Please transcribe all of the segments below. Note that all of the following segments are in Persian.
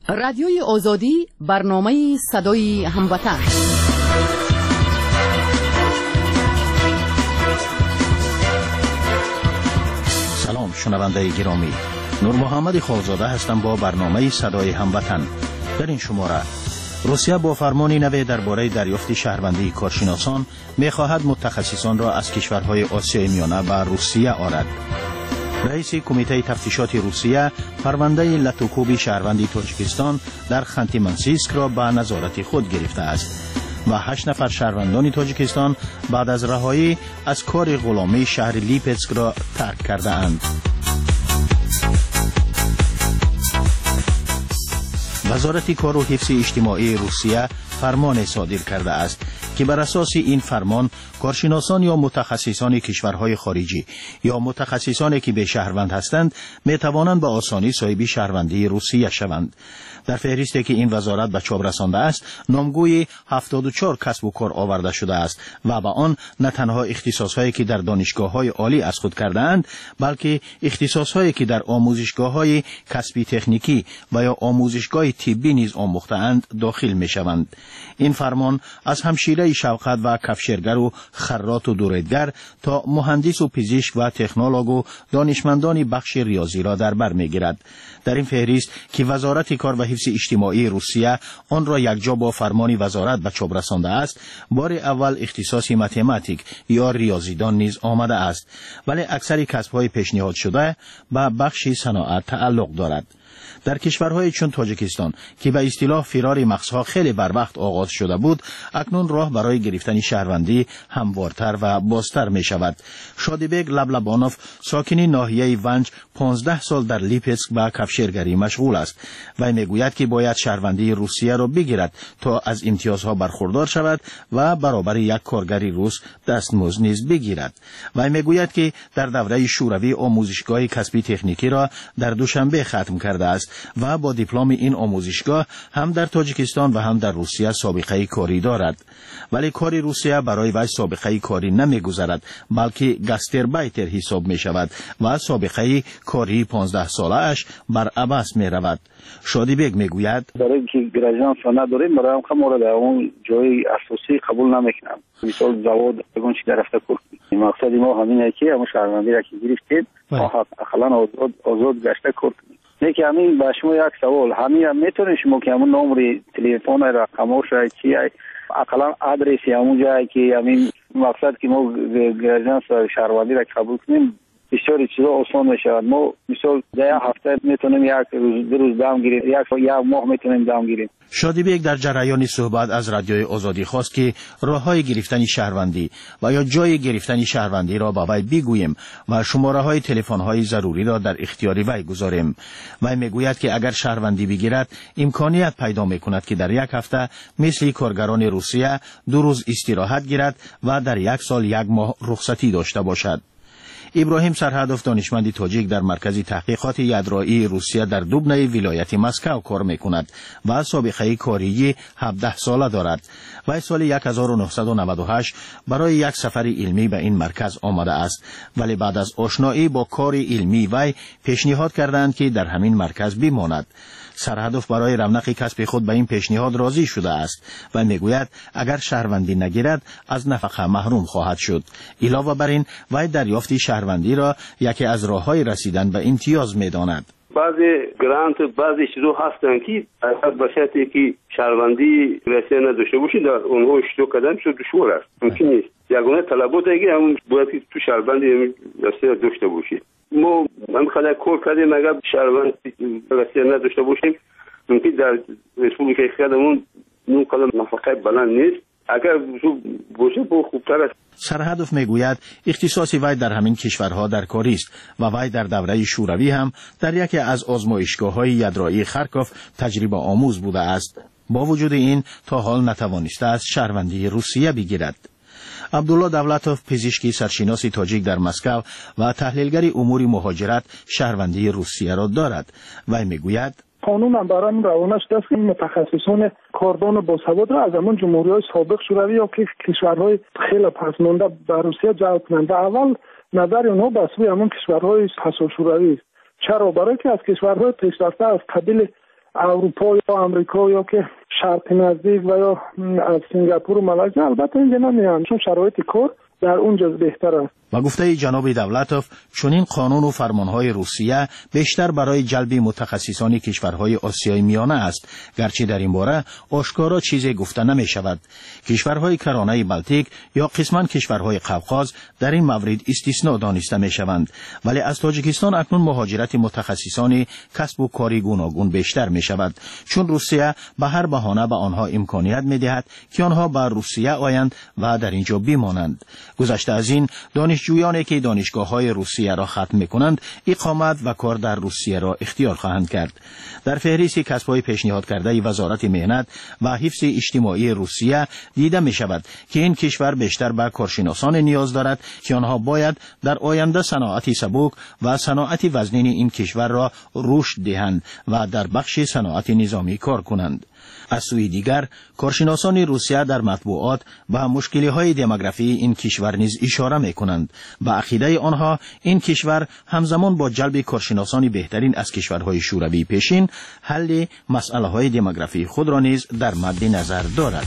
رادیوی آزادی برنامه صدای هموطن. سلام شنونده گرامی، نور محمد خالزاده هستم با برنامه صدای هموطن. در این شماره روسیه با فرمانی نو درباره دریافت شهروندی کارشناسان می‌خواهد متخصصان را از کشورهای آسیای میانه به روسیه آرد. رئیس کمیته تفتیشات روسیه پرونده لاتوکوبی شهروندی تاجیکستان در خانتی منسیسک را به نظارت خود گرفته است و 8 نفر شهروندان تاجیکستان بعد از رهایی از کار غلامی شهر لیپسک را ترک کرده اند. وزارت کار و حفظ اجتماعی روسیه فرمان صادر کرده است که بر اساس این فرمان کارشناسان یا متخصصان کشورهای خارجی یا متخصصانی که به شهروند هستند می توانند به آسانی صاحب شهروندی روسیه شوند. در فهرستی که این وزارت به چاپ رسانده است نامگوی 74 کسب و کار آورده شده است و با آن نه تنها اختصاصهایی که در دانشگاه‌های عالی از خود کرده‌اند بلکه اختصاصهایی که در آموزشگاه‌های کسبی تکنیکی و یا آموزشگاه طبی نیز آموخته‌اند داخل می‌شوند. این فرمان از همشیره شوقت و کفشرگر و خراط و دوریدگر تا مهندس و پزشک و تکنولوژ و دانشمندان بخش ریاضی را در بر می‌گیرد. در این فهرست که وزارت کار و حفظ اجتماعی روسیه آن را یکجا با فرمان وزارت به چاپ رسانده است، بار اول اختصاص متماتیک یا ریاضیدان نیز آمده است، ولی اکثر کسب‌های پیشنهاد شده به بخش صنعت تعلق دارد. در کشورهای چون تاجیکستان که به اصطلاح فرار مغزها خیلی بر وقت آغاز شده بود، اکنون راه برای گرفتن شهروندی هموارتر و بازتر می شود. شادیبگ لبلبانوف ساکنی ناحیه ونج 15 سال در لیپسک به کفشرگری مشغول است و میگوید که باید شهروندی روسیه را بگیرد تا از امتیازها برخوردار شود و برابر یک کارگری روس دستمزد نیز بگیرد. و میگوید که در دوره شوروی آموزشگاه کسبی تکنیکی را در دوشنبه ختم کرده است و با دیپلم این آموزشگاه هم در تاجیکستان و هم در روسیه سابقه کاری دارد. ولی کار روسیه برای وی سابقه کاری نمیگذارد بلکه گاستربایتر حساب می شود و سابقه کاری 15 ساله اش بر عباس می رود. شادیبگ میگوید برای اینکه گراجان سانه داریم برای هم ما را در اون جای اساسی قبول نمیکنم. مثال زواد اون چی در رفته کردیم. مقصد ما همینه که همون شهروندی را که گرفتیم ما حقا آزاد گشته کردیم. لیکن همین با شما یک سوال همین میتونید شما که همون نمره تلفن رقمش چی اقلا آدرسی همون جایی که همین مقصد که ما گراجان شهروندی را قبول کنیم بسیاری چیزا آسان میشه. ما مثال در هفته میتونیم یک روز 2 روز دام گیریم، یک ماه میتونیم دام گیریم. شادیبگ در جریان صحبت از رادیوی آزادی خواست که راههای گرفتن شهروندی و یا جای گرفتن شهروندی را با وی بگوییم و شماره‌های تلفن‌های ضروری را در اختیار وی گذاریم. وی میگوید که اگر شهروندی بگیرد امکانیت پیدا میکند که در یک هفته مثل کارگران روسیه 2 روز استراحت گیرد و در 1 سال 1 ماه رخصتی داشته باشد. ابراهیم سرهدف دانشمندی تاجیک در مرکز تحقیقات یدرایی روسیه در دوبنه ولایت مسکو کار میکند و سابقه کاری 17 ساله دارد. و سال 1998 برای یک سفر علمی به این مرکز آمده است، ولی بعد از آشنایی با کار علمی وی پیشنهاد کردند که در همین مرکز بماند. سرهدف برای رونق کسب خود به این پیشنهاد راضی شده است و میگوید اگر شهروندی نگیرد از نفقه محروم خواهد شد. علاوه بر این وی دریافت شهروندی را یکی از راههای رسیدن به امتیاز میداند. بعضی گرانت بعضی چیزا هستن که اگر باشد که شهروندی رسیدن نداشته باشید در اونها اشتراک کردن شد دشوار است، ممکن نیست. یگانه طلبات دیگه همون باید که تو شهروندی رسیدن داشته باشید. ما خیلی کار کردیم اگر شهروند رسیدن نداشته باشیم ممکن در ریسپوبلیکای خودمون اون قدر نفقه بلند نیست. اگر باشه با خوبتر است. سرهدف میگوید اختصاص وی در همین کشورها در کاری است و وی در دوره شوروی هم در یکی از آزمایشگاه‌های یدرایی خارکوف تجربه آموز بوده است. با وجود این تا حال نتوانسته است شهروندی روسیه بگیرد. عبدالله دولتوف پزشکی سرشناس تاجیک در مسکو و تحلیلگر امور مهاجرت شهروندی روسیه را دارد و میگوید قانون هم برای روانه شده است که متخصصان کاردان باسواد را از همون جمهوری‌های سابق شوروی یا کشورهای خیلی پسمانده به روسیه جلب کنند. اول نظر اونها به سوی همون کشورهای پسا شوروی است. چرا؟ برای که از کشورهای پیشرفته از قبیل اروپا یا آمریکا یا که شرق نزدیک و یا از سنگاپور و مالزی البته اینجا نمیان، چون شرایط کار در اونجا بهتر است. و گفته جناب دولتوف چنین قانون و فرمانهای روسیه بیشتر برای جلب متخصصان کشورهای آسیای میانه است، گرچه در این باره آشکارا چیزی گفته نمی شود. کشورهای کرانه بلتیک یا قسما کشورهای قوقاز در این مورد استثناء دانسته می شوند، ولی از تاجیکستان اکنون مهاجرت متخصصان کسب و کاری گوناگون بیشتر می شود، چون روسیه به هر بهانه به آنها امکانیت می دهد که آنها به روسیه آیند و در اینجا بمانند. گذشته از این دانشجویانی که دانشگاه‌های روسیه را ختم می‌کنند اقامت و کار در روسیه را اختیار خواهند کرد. در فهرست کسب‌های پیشنهاد کرده وزارت مهنت و حفظ اجتماعی روسیه دیده می‌شود که این کشور بیشتر به کارشناسان نیاز دارد که آنها باید در آینده صنعت سبک و صنعت وزنین این کشور را رشد دهند و در بخش صنعت نظامی کار کنند. از سوی دیگر کارشناسان روسیه در مطبوعات و مشکل‌های دموگرافی این کشور نیز اشاره می‌کنند. به عقیده آنها این کشور همزمان با جلب کارشناسان بهترین از کشورهای شوروی پیشین حل مسائل‌های دموگرافی خود را نیز در مد نظر دارد.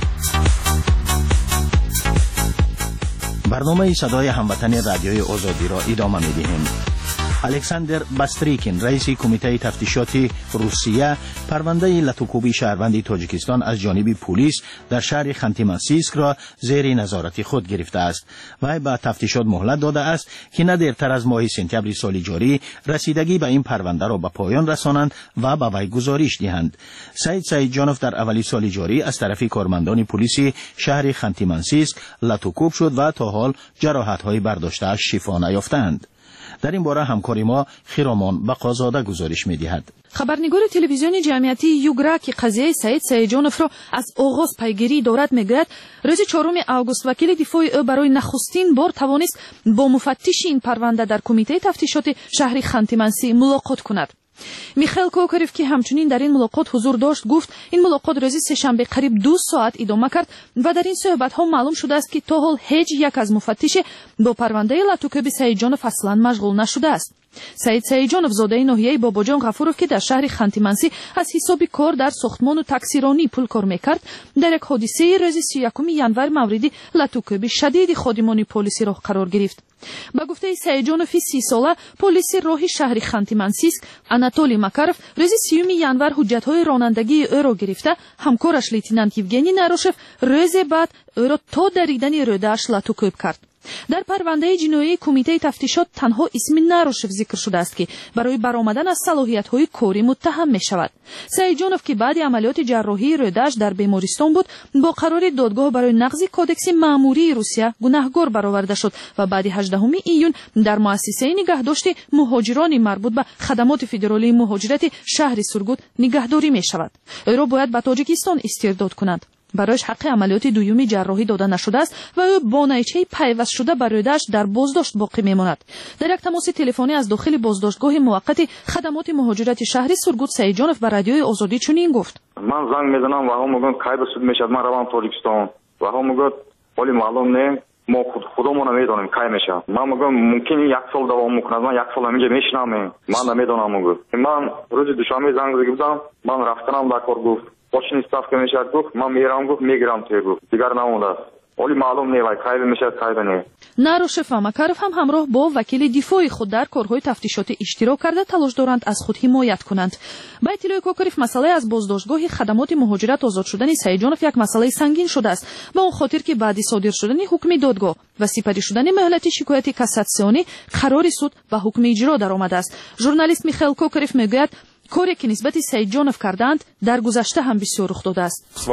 برنامه صدای هموطن رادیوی آزادی را ادامه می‌دهیم. الکساندر باستریکین رئیس کمیته تفتیشات روسیه پرونده لاتوکوبی شهروند تاجیکستان از جانب پلیس در شهر خانتی-منسیسک را زیر نظارت خود گرفته است و به تفتیشات مهلت داده است که نه دیرتر از ماه سپتامبر سال جاری رسیدگی به این پرونده را به پایان رسانند و به وی گزارش دهند. سعید جانوف در اوایل سال جاری از طرف کارمندان پلیس شهر خانتی-منسیسک لاتوکوب شد و تا حال جراحت‌های برداشته شفا نیافتند. در این باره همکاری ما خیرامان بقازاده گزارش می‌دهد. خبرنگار تلویزیون جمعیتی یوگرا که قضیه سعید سیدجانوف را از آغاز پیگیری دارد میگوید روز 4 آگوست وکیل دفاع او برای نخستین بار توانست با مفتش این پرونده در کمیته تفتیشات شهر خانتی-منسی ملاقات کند. میخائیل کوکاریف که همچنین در این ملاقات حضور داشت گفت این ملاقات روز سه‌شنبه قریب 2 ساعت ادامه کرد و در این صحبت ها معلوم شده است که تا حال هیچ یک از مفتش با پرونده لاتوکوبی سیدجانوف اصلا مشغول نشده است. سعید سیدجانوف زاده ناحیه باباجان غفورов که در شهر خانتی-منسی از حساب کار در ساختمان و تاکسیرانی پول کار میکرد در یک حادثه روز 31 ژانویه مورد لاتوکوبی شدید خادمان پلیس راه قرار گرفت. با گفته سیدجانوف 30 ساله پلیس راه شهر خانتی-منسیسک آناتولی ماکاروف روز 30 ژانویه حجت‌های رانندگی او را گرفته همکارش لیتنانت یوگنی ناروشف روز بعد او را تا دریدن روده‌اش لاتوکوب کرد. در پرونده جنایی کمیته تفتیشات تنها اسم ناروشف ذکر شده است که برای برآمدن از صلاحیت‌های کاری متهم می‌شود. سیدجانوف که بعد عملیات جراحی روده‌اش در بیمارستان بود با قرار دادگاه برای نقض کودکس مأموری روسیه گناهکار برآورده شد و بعد 18 ایون در مؤسسه نگهداشت مهاجران مربوط به خدمات فدرالی مهاجرت شهر سورگوت نگهداری می‌شود. او را باید به تاجیکستان استرداد کنند. برایش حق عملیات دوم جراحی داده نشده است و او با نیچه پیوست شده بر روده‌اش در بازداشت باقی میماند. در یک تماس تلفنی از داخل بازداشتگاه موقت خدمات مهاجرت شهر سورگوت سیدجانوف به رادیوی آزادی چنین گفت: من زنگ میزنم و ها میگن کی به سود میشد، من روم تاجیکستان و ها میگن ولی معلوم نه، ما خودمون نمیدونیم کی میشه. من میگم ممکنه 1 سال دوام میکنه، من 1 سال اینجا میشنم، من نمیدونم. میگم من روز دوشنبه زنگ زدم، من رفتم دکار گفت باشین ставка میشد، گفت من میرم، گفت میگیرم تو، گفت دیگر نمونده، ولی معلوم نیست کی میشه کی نه. ناروشف و ماکاروف هم همراه با وکیل دفاعی خود در کارهای تفتیشات اشتراک کرده تلاش دارند از خود حمایت کنند. با اطلاع کوکاریف مسئله از بازداشتگاه خدمات مهاجرت آزاد شدن سیدجانوف یک مسئله سنگین شده است، به اون خاطر که بعد صادر شدن حکم دادگاه و سپری شدن مهلت شکایت کاساسیونی قرار سود و حکم اجرا درآمده است. ژورنالیست میخائیل کوکاریف میگوید کاری که نسبت سیدجانوف کردند در گذشته هم بسیار رخ داده است.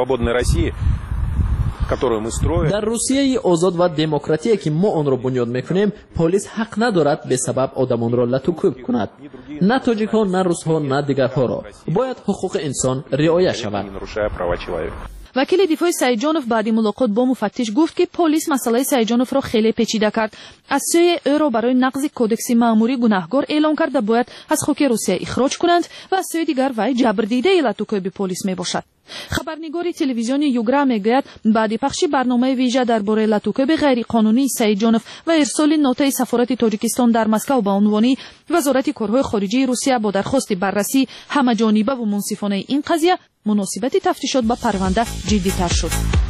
در روسیه آزاد و دموکراتیکی که ما آن را بنیاد میکنیم پلیس حق ندارد به سبب آدمان را لاتوکوب کند. نه تاجیک‌ها، نه روس‌ها، نه دیگرها را باید حقوق انسان رعایت شود. وکیل دفاع سیدجانوف بعد ملاقات با مفتش گفت که پلیس مسئله سیدجانوف را خیلی پیچیده کرد. از سوی او را برای نقض کودکس مأموری گناهکار اعلام کرد و باید از خاک روسیه اخراج کنند و از سوی دیگر وی جبردیده لاتوکوبی پلیس می باشد. خبرنگار تلویزیون یوگرا میگوید بعد پخش برنامه ویژه درباره لطوکب غیرقانونی سیدجانوف و ارسال نوتای سفارت تاجیکستان در مسکو به عنوان وزارت کارهای خارجه روسیه با درخواست بررسی همه‌جانبه و منصفانه این قضیه، مناسبت تفتیشات به پرونده جدی‌تر شد.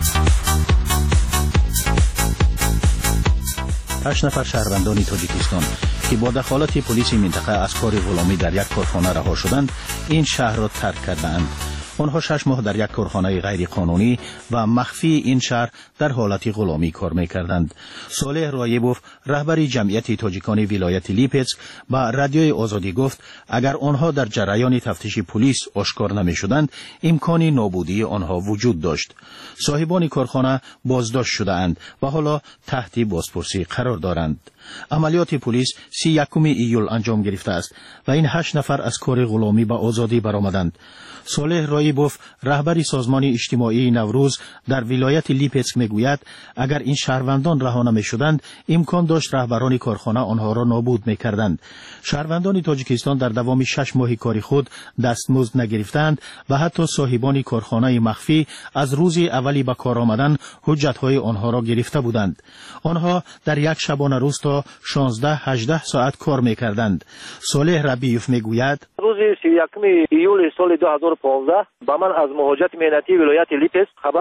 8 نفر شهروندان تاجیکستان که با دخالت پلیس منطقه از کار غلامی در یک کارخانه رها شدند، این شهر را ترک کردند. آنها 6 ماه در یک کارخانه غیر قانونی و مخفی این شهر در حالت غلامی کار می‌کردند. صالح رایبوف، رهبر جمعیت تاجیکان ولایت لیپسک، با رادیوی آزادی گفت اگر آنها در جریان تفتیش پلیس آشکار نمی‌شدند، امکان نابودی آنها وجود داشت. صاحبان کارخانه بازداشت شده‌اند و حالا تحت بازپرسی قرار دارند. عملیات پلیس 31 ایول انجام گرفته است و این 8 نفر از کار غلامی به آزادی برآمدند. صالح رایبوف، رهبر سازمان اجتماعی نوروز در ولایت لیپسک میگوید اگر این شهروندان رها نمی‌شدند، امکان داشت رهبران کارخانه آنها را نابود می‌کردند. شهروندان تاجیکستان در دوام 6 ماه کاری خود دستمزد نگرفتند و حتی صاحبان کارخانه مخفی از روز اولی به کار آمدن حجت‌های آنها را گرفته بودند. آنها در یک شبانه روز تا 16-18 ساعت کار می‌کردند. صالح ربیوف میگوید روز 31 ایول سال 2015 با من از مهاجرت مهنتی ولایت لیپسک خبر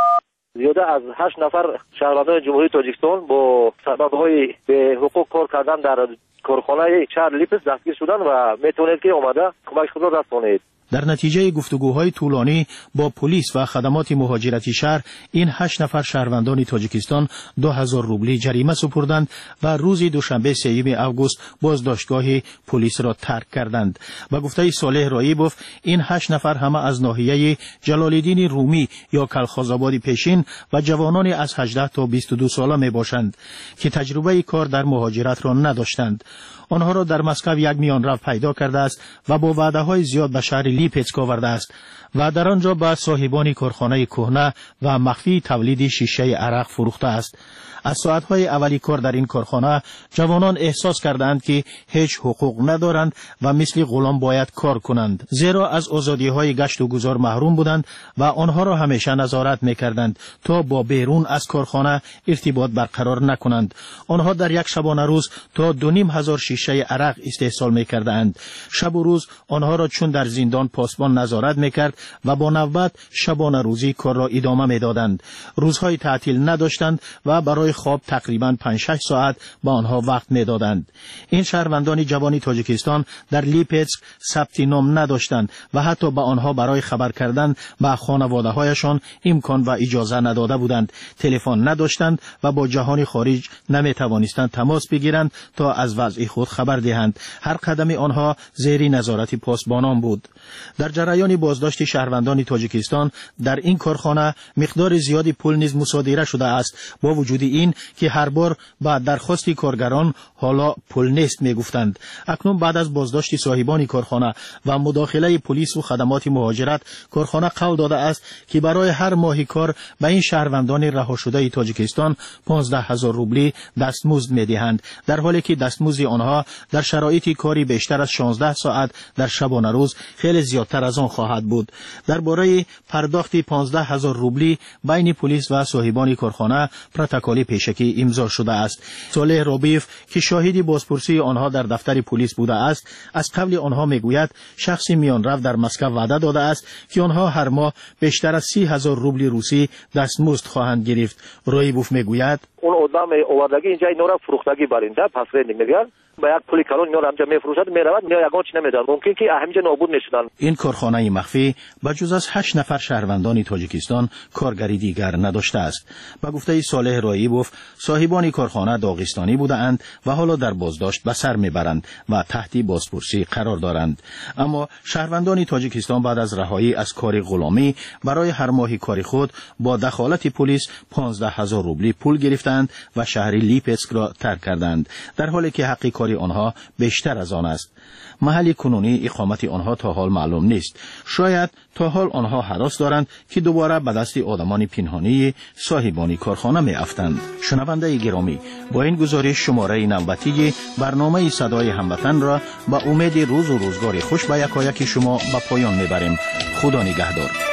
زیاده از 8 نفر شهروندان جمهوری تاجیکستان با سبب‌های به حقوق کار کردن در کارخانه شهر لیپسک دستگیر شدند و میتونید که اومده کمک خود را رسانید. در نتیجه گفتگوهای طولانی با پلیس و خدمات مهاجرتی شهر، این 8 نفر شهروندان تاجیکستان 2000 روبلی جریمه سپردند و روز دوشنبه 3 آگوست بازداشتگاه پلیس را ترک کردند. با گفته صالح رایبوف، این 8 نفر همه از ناحیه جلال‌الدین رومی یا کلخازآباد پیشین و جوانان از 18 تا 22 ساله می باشند که تجربه کار در مهاجرت را نداشتند. آنها را در مسکو یک میانرو پیدا کرده است و با وعده‌های زیاد به شهر لیپسک آورده است و در آنجا به صاحبان کارخانه کهنه و مخفی تولید شیشه عرق فروخته است. از ساعت‌های اولی کار در این کارخانه جوانان احساس کردند که هیچ حقوق ندارند و مثل غلام باید کار کنند، زیرا از آزادی‌های گشت و گذار محروم بودند و آنها را همیشه نظارت می‌کردند تا با بیرون از کارخانه ارتباط برقرار نکنند. آنها در یک شبانه روز تا 2500 شیشه عرق استحصال می‌کردند. شب و روز آنها را چون در زندان پاسبان نظارت می‌کرد و با نوبت شبانه روزی کار را ادامه می‌دادند. روزهای تعطیل نداشتند و برای خواب تقریباً 5-6 ساعت با آنها وقت می‌دادند. این شهروندان جوان تاجیکستان در لیپسک ثبت نام نداشتند و حتی به آنها برای خبر کردن به خانواده‌هایشان امکان و اجازه نداده بودند. تلفن نداشتند و با جهان خارج نمی‌توانستند تماس بگیرند تا از وضع خود خبر دهند. هر قدم آنها زیر نظارت پاسبانان بود. در جریان بازداشت شهروندان تاجیکستان در این کارخانه مقدار زیادی پول نیز مصادره شده است. با وجود این که هر بار بعد درخواست کارگران حالا پول نیست میگفتند. اکنون بعد از بازداشت صاحبان کارخانه و مداخله پلیس و خدمات مهاجرت، کارخانه قول داده است که برای هر ماه کار به این شهروندان رها شده تاجیکستان 15000 روبلی دستمزد میدهند، در حالی که دستمزد آنها در شرایط کاری بیشتر از 16 ساعت در شبانه روز خیلی زیادتر از آن خواهد بود. درباره پرداخت 15000 روبلی بین پلیس و صاحبان کارخانه پروتکلی پیشکی امضا شده است. صالح رایبوف که شاهد بازپرسی آنها در دفتر پلیس بوده است، از قبل آنها میگوید شخص میانرو در مسکو وعده داده است که آنها هر ماه بیشتر از 30000 روبل روسی دستمزد خواهند گرفت. رایبوف میگوید اون آدم آوردگی اینجا اینا را فروختگی برنده پس میگن با یک پولی کلون اینا را همجا میفروشد میرود میاد یگان چی نمیدن، ممکن که همینجا نابود نشدن. این کارخانه مخفی بجز از 8 نفر شهروندان تاجیکستان کارگری دیگر نداشته است. با گفته صالح رایبوف، صاحبان کارخانه داغستانی بودند و حالا در بازداشت به سر میبرند و تحت بازپرسی قرار دارند. اما شهروندان تاجیکستان بعد از رهایی از کار غلامی برای هر ماه کاری خود با دخالت پلیس 15000 روبلی پول گرفتند و شهر لیپسک را ترک کردند، در حالی که حق کاری آنها بیشتر از آن است. محل کنونی اقامت آنها تا حال معلوم نیست. شاید تا حال آنها هراس دارند که دوباره به دست آدمان پنهانی صاحبان کارخانه می افتند. شنونده گرامی، با این گزارش شماره نوبتی برنامه صدای هموطن را با امید روز و روزگار خوش به یکایک شما به پایان می بریم. خدا نگهدار.